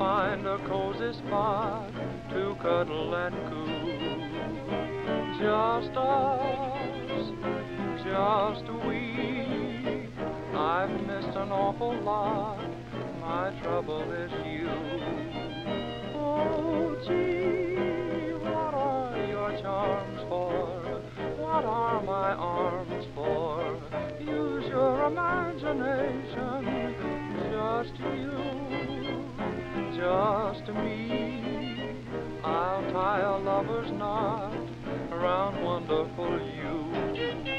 find a cozy spot to cuddle and coo. Just us, just we. I've missed an awful lot. My trouble is you. Oh, gee, what are your charms for? What are my arms for? Use your imagination. Just you, just me. I'll tie a lover's knot around wonderful you.